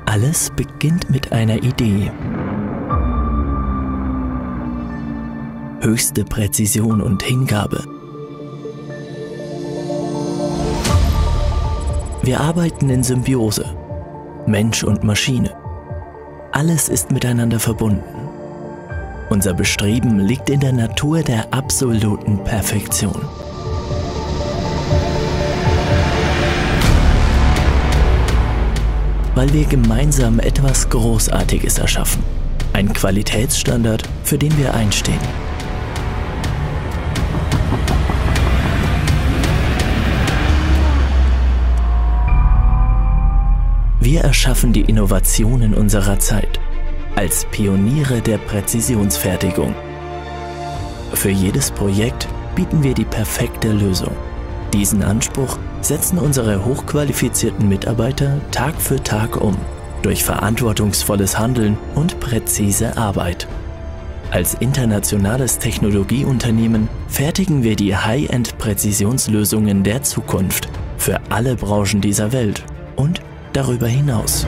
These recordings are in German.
Alles beginnt mit einer Idee. Höchste Präzision und Hingabe. Wir arbeiten in Symbiose, Mensch und Maschine. Alles ist miteinander verbunden. Unser Bestreben liegt in der Natur der absoluten Perfektion. Weil wir gemeinsam etwas Großartiges erschaffen. Ein Qualitätsstandard, für den wir einstehen. Wir erschaffen die Innovationen unserer Zeit als Pioniere der Präzisionsfertigung. Für jedes Projekt bieten wir die perfekte Lösung. Diesen Anspruch setzen unsere hochqualifizierten Mitarbeiter Tag für Tag um, durch verantwortungsvolles Handeln und präzise Arbeit. Als internationales Technologieunternehmen fertigen wir die High-End-Präzisionslösungen der Zukunft für alle Branchen dieser Welt und darüber hinaus.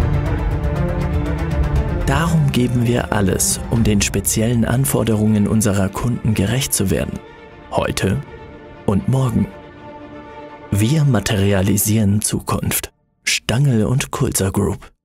Darum geben wir alles, um den speziellen Anforderungen unserer Kunden gerecht zu werden. Heute und morgen. Wir materialisieren Zukunft. Stangl und Kulzer Group.